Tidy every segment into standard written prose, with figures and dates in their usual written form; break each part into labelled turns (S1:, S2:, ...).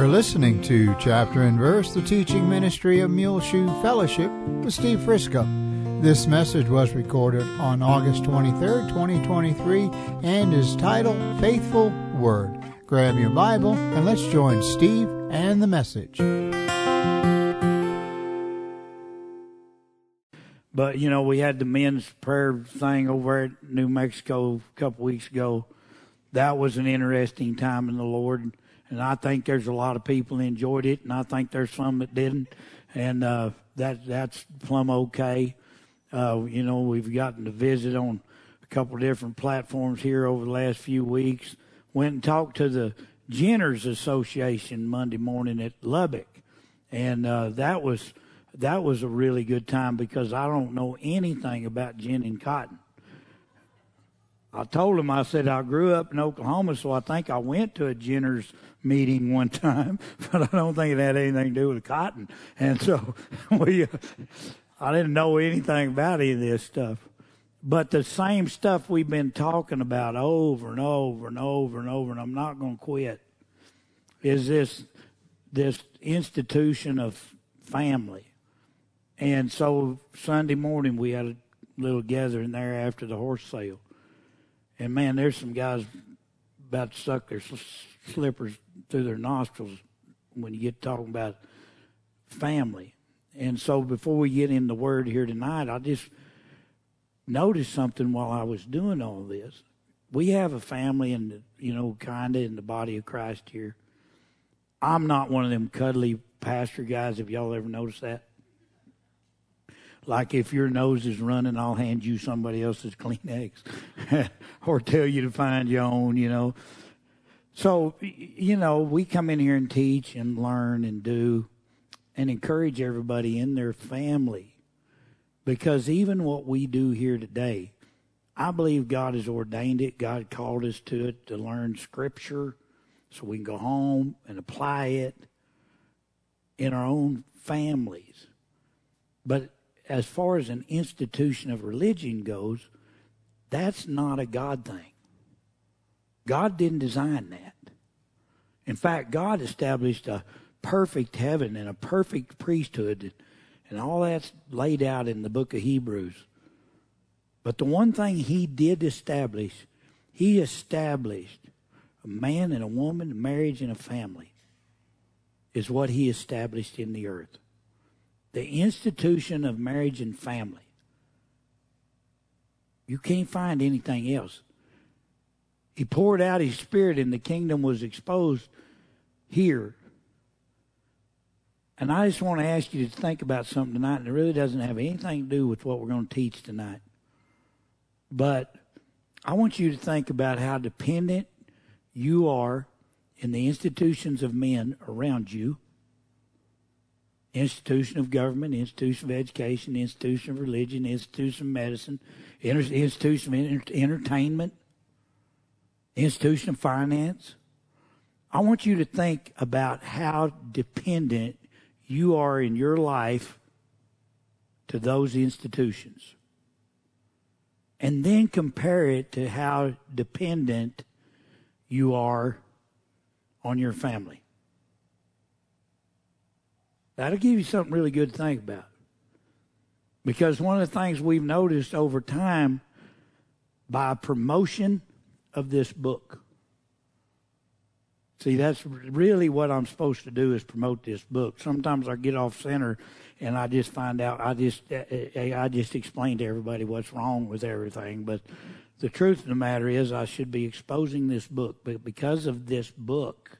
S1: You're listening to Chapter and Verse, the teaching ministry of Muleshoe Fellowship with Steve Frisco. This message was recorded on August 23rd, 2023, and is titled Faithful Word. Grab your Bible and let's join Steve and the message.
S2: But, you know, we had the men's prayer thing over at New Mexico a couple weeks ago. That was an interesting time in the Lord. And I think there's a lot of people who enjoyed it, and I think there's some that didn't. And that's plumb okay. You know, we've gotten to visit on a couple of different platforms here over the last few weeks. Went and talked to the Ginners Association Monday morning at Lubbock. And that was a really good time because I don't know anything about gin and cotton. I told him, I said, I grew up in Oklahoma, so I think I went to a Ginners meeting one time, but I don't think it had anything to do with cotton. And so I didn't know anything about any of this stuff. But the same stuff we've been talking about over and over and over and over, and I'm not going to quit, is this institution of family. And so Sunday morning we had a little gathering there after the horse sale. And, man, there's some guys about to suck their slippers through their nostrils when you get talking about family. And so before we get in the Word here tonight, I just noticed something while I was doing all this. We have a family, kind of in the body of Christ here. I'm not one of them cuddly pastor guys. Have y'all ever noticed that? Like if your nose is running, I'll hand you somebody else's Kleenex or tell you to find your own, you know. So, you know, we come in here and teach and learn and do and encourage everybody in their family. Because even what we do here today, I believe God has ordained it. God called us to it to learn Scripture so we can go home and apply it in our own families. But as far as an institution of religion goes, that's not a God thing. God didn't design that. In fact, God established a perfect heaven and a perfect priesthood, and all that's laid out in the book of Hebrews. But the one thing he did establish, he established a man and a woman, a marriage and a family, is what he established in the earth. The institution of marriage and family. You can't find anything else. He poured out his Spirit and the kingdom was exposed here. And I just want to ask you to think about something tonight, and it really doesn't have anything to do with what we're going to teach tonight. But I want you to think about how dependent you are in the institutions of men around you. Institution of government, institution of education, institution of religion, institution of medicine, institution of entertainment, institution of finance. I want you to think about how dependent you are in your life to those institutions. And then compare it to how dependent you are on your family. That'll give you something really good to think about. Because one of the things we've noticed over time by promotion of this book. See, that's really what I'm supposed to do is promote this book. Sometimes I get off center and I just find out, I just explain to everybody what's wrong with everything. But the truth of the matter is I should be exposing this book. But because of this book,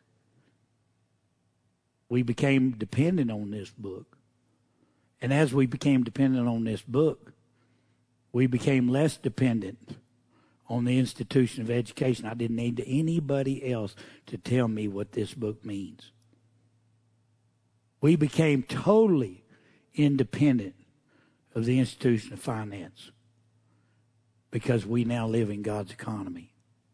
S2: we became dependent on this book. And as we became dependent on this book, we became less dependent on the institution of education. I didn't need anybody else to tell me what this book means. We became totally independent of the institution of finance because we now live in God's economy.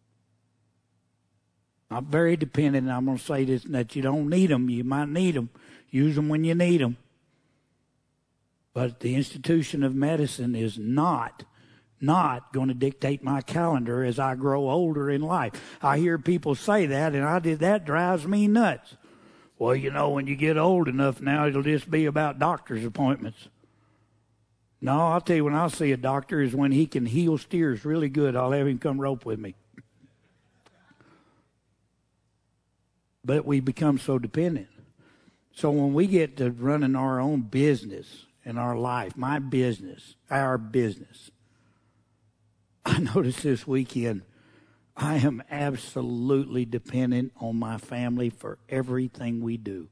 S2: I'm very dependent, and I'm going to say this, that you don't need them. You might need them. Use them when you need them. But the institution of medicine is not going to dictate my calendar as I grow older in life. I hear people say that, and that drives me nuts. Well, you know, when you get old enough now, it'll just be about doctor's appointments. No, I'll tell you, when I'll see a doctor is when he can heel steers really good. I'll have him come rope with me. But we become so dependent. So when we get to running our own business in our life, my business, our business, I noticed this weekend, I am absolutely dependent on my family for everything we do.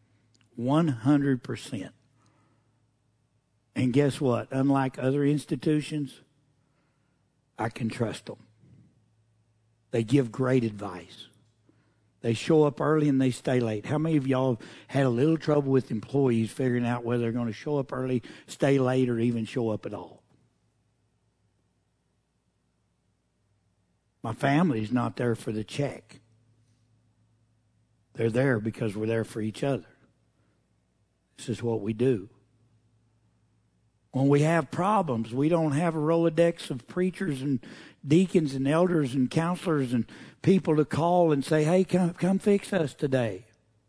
S2: 100%. And guess what? Unlike other institutions, I can trust them. They give great advice. They show up early and they stay late. How many of y'all had a little trouble with employees figuring out whether they're going to show up early, stay late, or even show up at all? My family's not there for the check. They're there because we're there for each other. This is what we do. When we have problems, we don't have a Rolodex of preachers and deacons and elders and counselors and people to call and say, hey, come fix us today.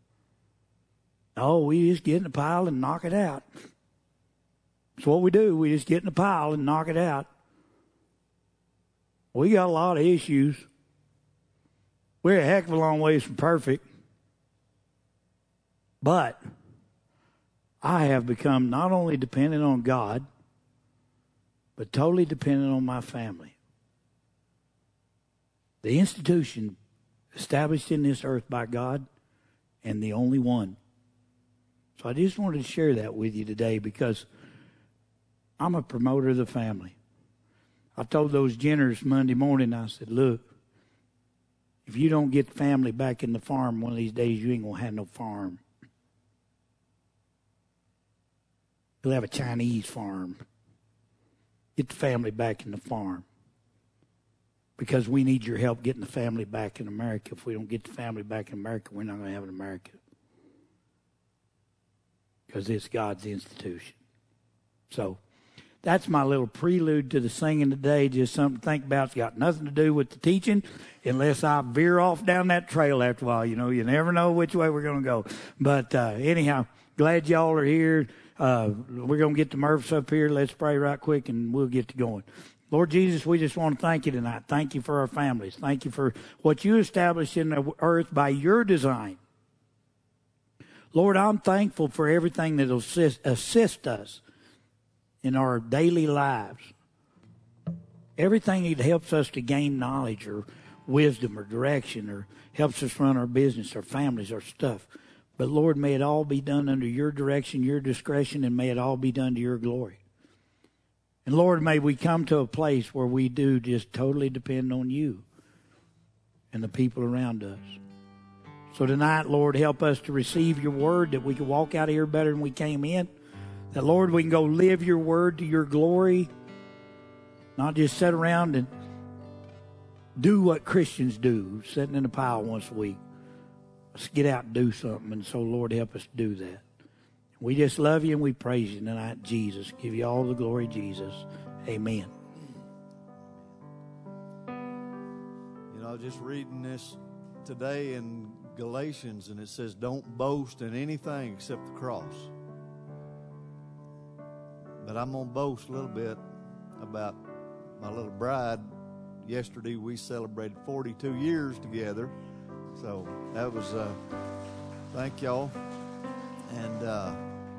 S2: No, we just get in the pile and knock it out. That's what we do. We just get in the pile and knock it out. We got a lot of issues. We're a heck of a long ways from perfect. But I have become not only dependent on God, but totally dependent on my family. The institution established in this earth by God, and the only one. So I just wanted to share that with you today because I'm a promoter of the family. I told those Jenners Monday morning, I said, look, if you don't get the family back in the farm one of these days, you ain't going to have no farm. You'll have a Chinese farm. Get the family back in the farm. Because we need your help getting the family back in America. If we don't get the family back in America, we're not going to have an America. Because it's God's institution. So that's my little prelude to the singing today. Just something to think about. It's got nothing to do with the teaching unless I veer off down that trail after a while. You know, you never know which way we're going to go. But anyhow, glad y'all are here. We're going to get the Murphs up here. Let's pray right quick and we'll get to going. Lord Jesus, we just want to thank you tonight. Thank you for our families. Thank you for what you established in the earth by your design. Lord, I'm thankful for everything that will assist us in our daily lives. Everything that helps us to gain knowledge or wisdom or direction or helps us run our business, our families, our stuff. But Lord, may it all be done under your direction, your discretion, and may it all be done to your glory. And Lord, may we come to a place where we do just totally depend on you and the people around us. So tonight, Lord, help us to receive your word, that we can walk out of here better than we came in. That, Lord, we can go live your word to your glory, not just sit around and do what Christians do, sitting in a pile once a week. Let's get out and do something. And so, Lord, help us do that. We just love you and we praise you tonight, Jesus. Give you all the glory, Jesus. Amen.
S3: You know, I was just reading this today in Galatians, and it says, don't boast in anything except the cross. But I'm going to boast a little bit about my little bride. Yesterday we celebrated 42 years together. So that was, thank y'all. And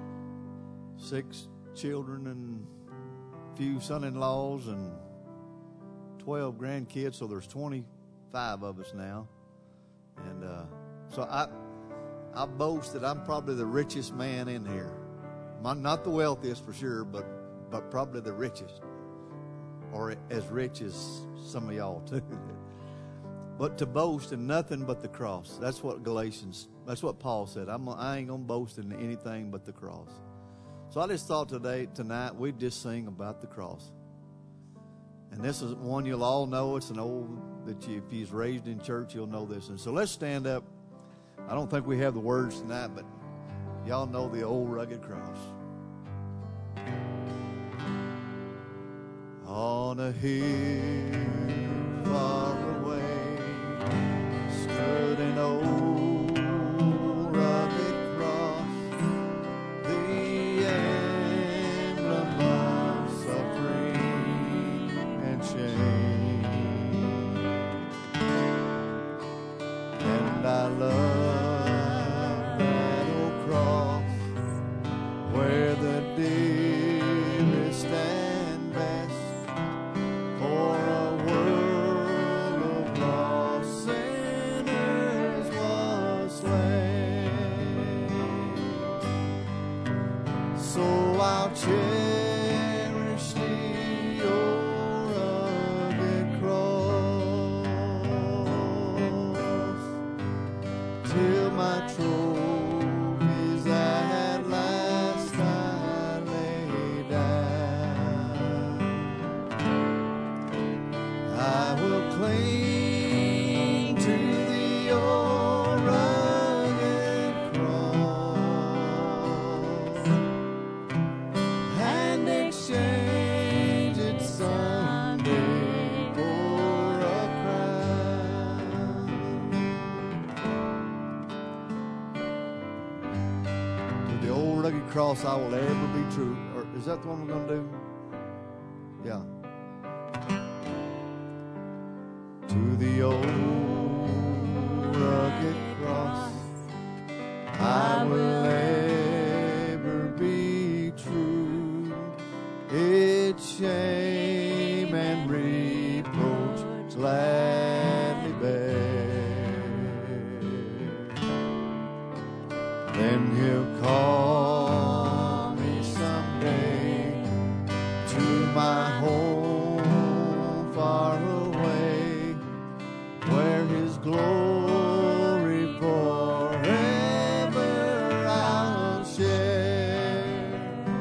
S3: 6 children and a few son-in-laws and 12 grandkids. So there's 25 of us now. And so I boast that I'm probably the richest man in here. I'm not the wealthiest for sure, but probably the richest. Or as rich as some of y'all too. But to boast in nothing but the cross. That's what that's what Paul said. I ain't going to boast in anything but the cross. So I just thought tonight, we'd just sing about the cross. And this is one you'll all know. It's an old, if you're raised in church, you'll know this. And so let's stand up. I don't think we have the words tonight, but y'all know the old rugged cross. On a hill far away stood an old rugged cling to the old rugged cross and exchange it someday for a crown. To the old rugged cross I will ever be true. Or is that the one we're going to do? Yeah. To the old rugged cross I will ever be true. Its shame and reproach gladly bear. Then he'll call me someday to my home far away, where his glory forever I'll share.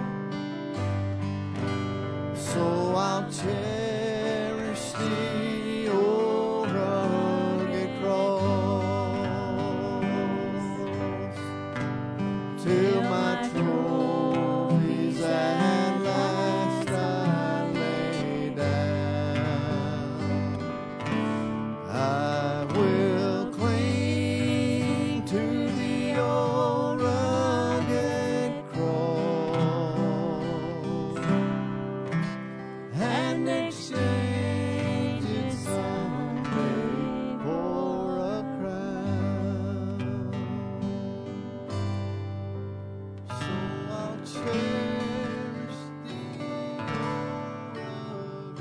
S3: So I'll cherish the old rugged cross till my trophies at last I lay down. I will cling to the old rugged cross and exchange it someday for a crown. So I'll cherish the old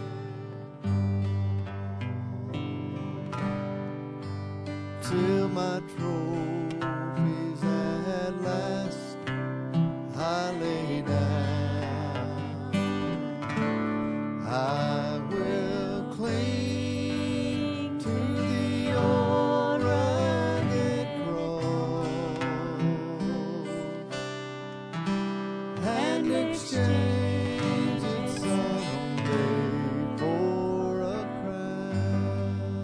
S3: rugged till my trophies at last I lay down. I will cling to the old rugged cross and exchange it someday for a crown.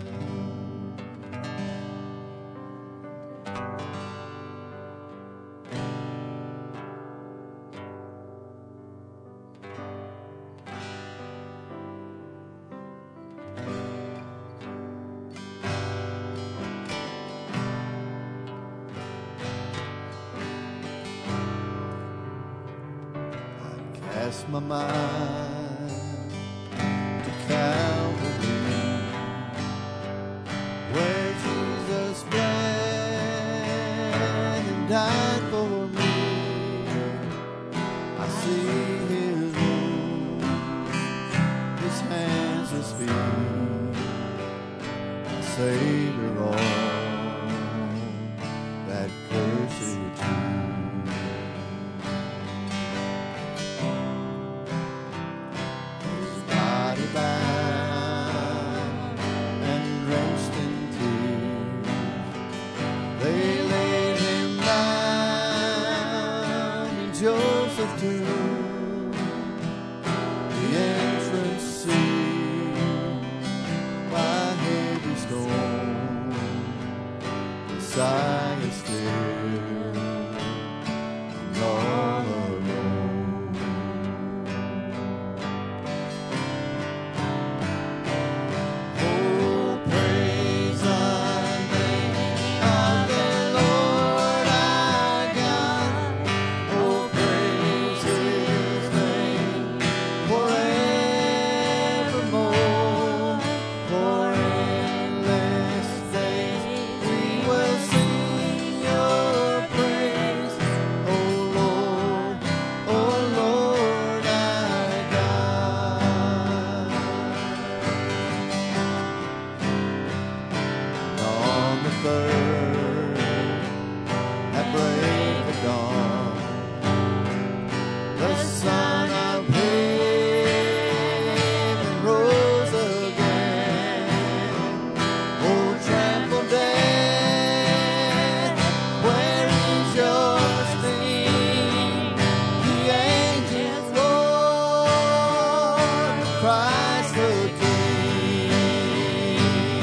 S3: Cast my mind to Calvary, where Jesus bled and died for me. I see his wounds, his hands, his feet, my Savior on that cursed tree. Bound and drenched in tears, they laid him down in Joseph's tomb. The entrance sealed by heavy storm. Messiah still and all alone. Oh, praise the name of the Lord our God. Oh, praise his name forevermore. For endless days we will sing your praise. Oh Lord our God. On the third, at break of dawn, the Son of Heaven rose again. Oh, trample death, where is your sting? The angels roar, Christ the King.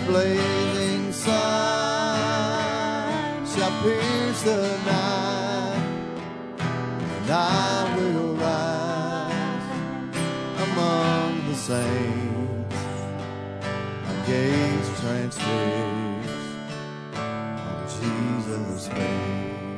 S3: blazing sun shall pierce the night, and I will rise among the saints. I gaze transfixed on Jesus' face.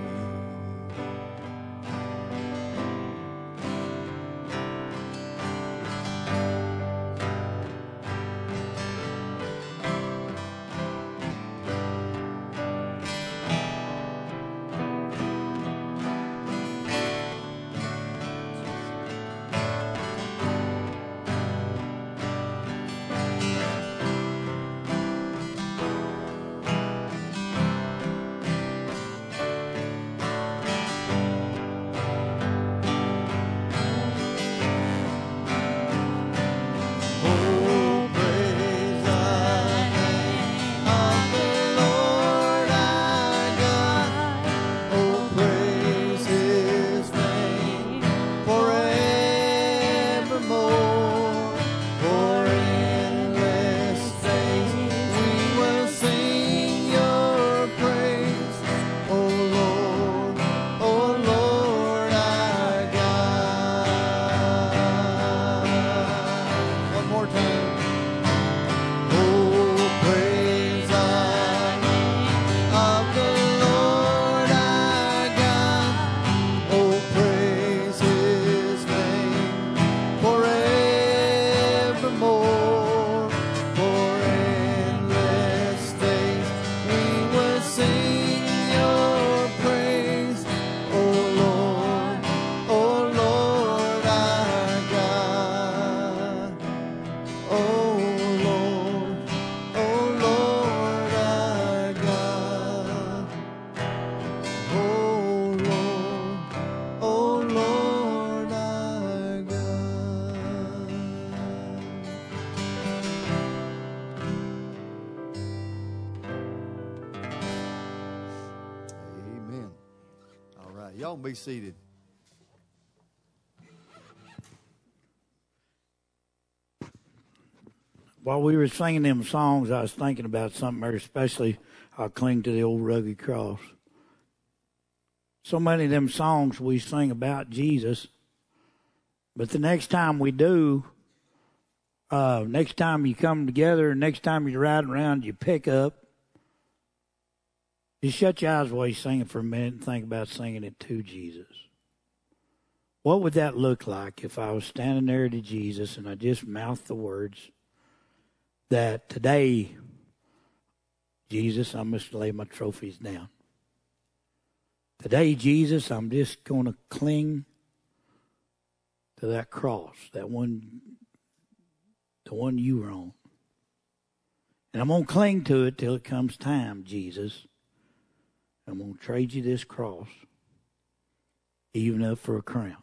S3: Y'all be seated.
S2: While we were singing them songs, I was thinking about something there, especially I cling to the old rugged cross. So many of them songs we sing about Jesus, but the next time we do, next time you come together, next time you're riding around, you pick up, just shut your eyes while you sing it for a minute and think about singing it to Jesus. What would that look like if I was standing there to Jesus and I just mouthed the words that today, Jesus, I must lay my trophies down. Today, Jesus, I'm just going to cling to that cross, that one, the one you were on. And I'm going to cling to it till it comes time, Jesus. I'm going to trade you this cross, even up for a crown.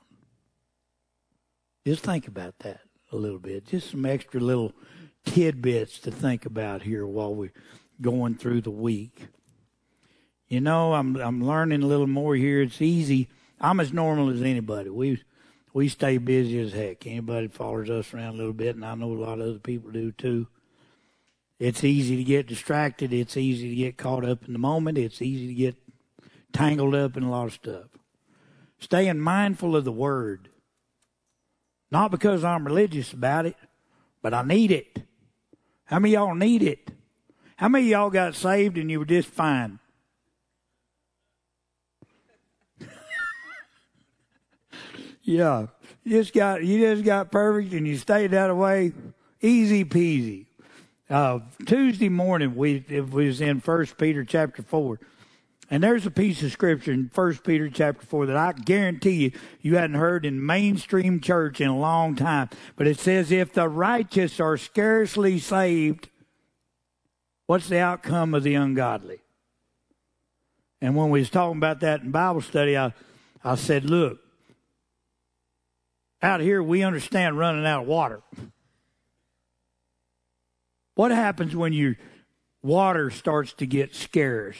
S2: Just think about that a little bit. Just some extra little tidbits to think about here while we're going through the week. You know, I'm learning a little more here. It's easy. I'm as normal as anybody. We stay busy as heck. Anybody follows us around a little bit, and I know a lot of other people do too. It's easy to get distracted. It's easy to get caught up in the moment. It's easy to get tangled up in a lot of stuff. Staying mindful of the Word. Not because I'm religious about it, but I need it. How many of y'all need it? How many of y'all got saved and you were just fine? Yeah. You just got perfect and you stayed that way. Easy peasy. Tuesday morning, it was in 1 Peter chapter 4. And there's a piece of scripture in 1 Peter chapter 4 that I guarantee you hadn't heard in mainstream church in a long time. But it says, if the righteous are scarcely saved, what's the outcome of the ungodly? And when we was talking about that in Bible study, I said, look, out here we understand running out of water. What happens when your water starts to get scarce?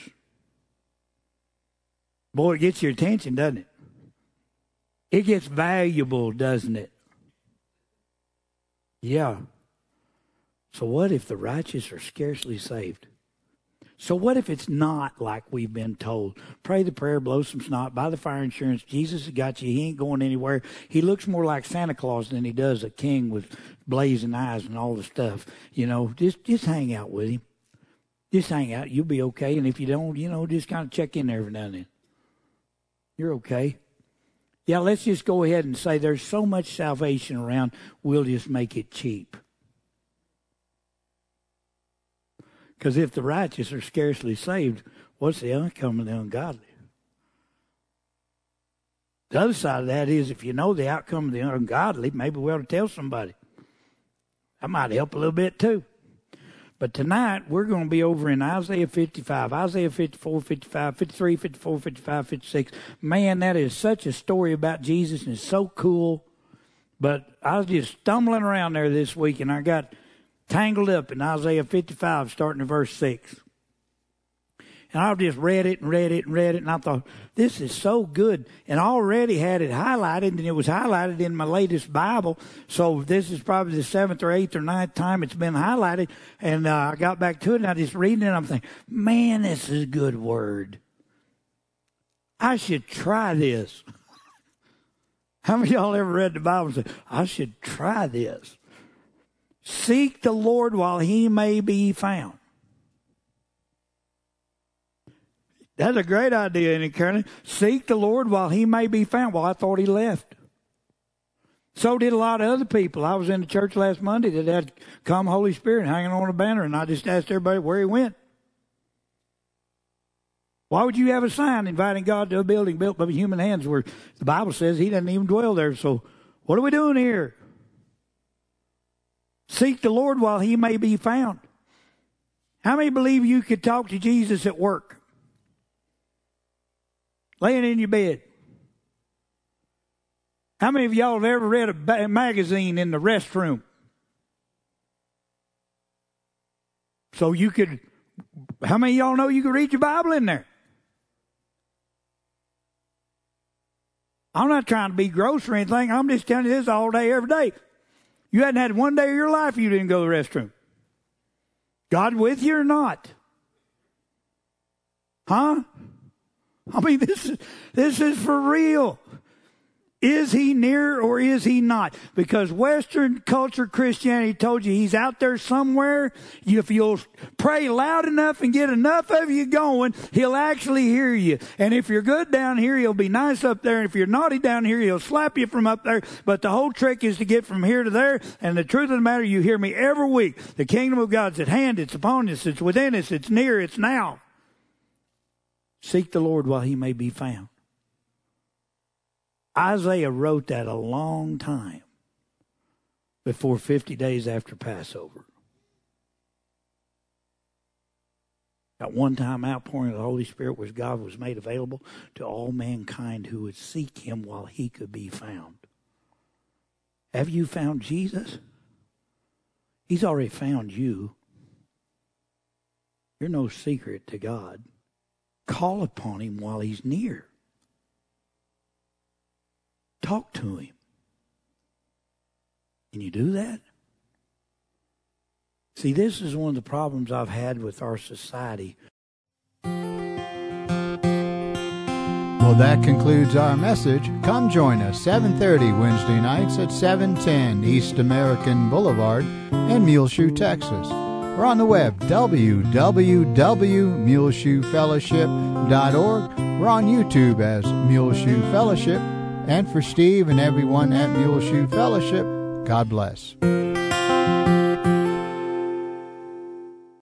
S2: Boy, it gets your attention, doesn't it? It gets valuable, doesn't it? Yeah. So what if the righteous are scarcely saved? So what if it's not like we've been told? Pray the prayer, blow some snot, buy the fire insurance. Jesus has got you. He ain't going anywhere. He looks more like Santa Claus than he does a king with blazing eyes and all the stuff. Just hang out with him. Just hang out. You'll be okay. And if you don't, just kind of check in there every now and then. You're okay. Yeah, let's just go ahead and say there's so much salvation around, we'll just make it cheap. Because if the righteous are scarcely saved, what's the outcome of the ungodly? The other side of that is if you know the outcome of the ungodly, maybe we ought to tell somebody. That might help a little bit too. But tonight, we're going to be over in Isaiah 55, Isaiah 54, 55, 53, 54, 55, 56. Man, that is such a story about Jesus, and it's so cool. But I was just stumbling around there this week, and I got tangled up in Isaiah 55, starting in verse 6. And I just read it, and I thought, this is so good. And I already had it highlighted, and it was highlighted in my latest Bible. So this is probably the 7th or 8th or 9th time it's been highlighted. And I got back to it, and I just reading it, and I'm thinking, man, this is a good word. I should try this. How many of y'all ever read the Bible and said, I should try this? Seek the Lord while he may be found. That's a great idea, isn't it, Karen? Seek the Lord while he may be found. Well, I thought he left. So did a lot of other people. I was in the church last Monday that had Come Holy Spirit hanging on a banner, and I just asked everybody where he went. Why would you have a sign inviting God to a building built by human hands where the Bible says he doesn't even dwell there? So what are we doing here? Seek the Lord while he may be found. How many believe you could talk to Jesus at work? Laying in your bed. How many of y'all have ever read a magazine in the restroom? So you could, how many of y'all know you could read your Bible in there? I'm not trying to be gross or anything. I'm just telling you this all day, every day. You hadn't had one day of your life you didn't go to the restroom. God with you or not? Huh? I mean, this is for real. Is he near or is he not? Because Western culture Christianity told you he's out there somewhere. If you'll pray loud enough and get enough of you going, he'll actually hear you. And if you're good down here, he'll be nice up there. And if you're naughty down here, he'll slap you from up there. But the whole trick is to get from here to there. And the truth of the matter, you hear me every week. The kingdom of God's at hand. It's upon us. It's within us. It's near. It's now. Seek the Lord while he may be found. Isaiah wrote that a long time before 50 days after Passover. That one-time outpouring of the Holy Spirit where God was made available to all mankind who would seek him while he could be found. Have you found Jesus? He's already found you. You're no secret to God. Call upon him while he's near. Talk to him. Can you do that? See, this is one of the problems I've had with our society.
S1: Well, that concludes our message. Come join us 7:30 Wednesday nights at 710 East American Boulevard in Muleshoe, Texas. We're on the web, www.muleshoefellowship.org. We're on YouTube as Muleshoe Fellowship. And for Steve and everyone at Muleshoe Fellowship, God bless.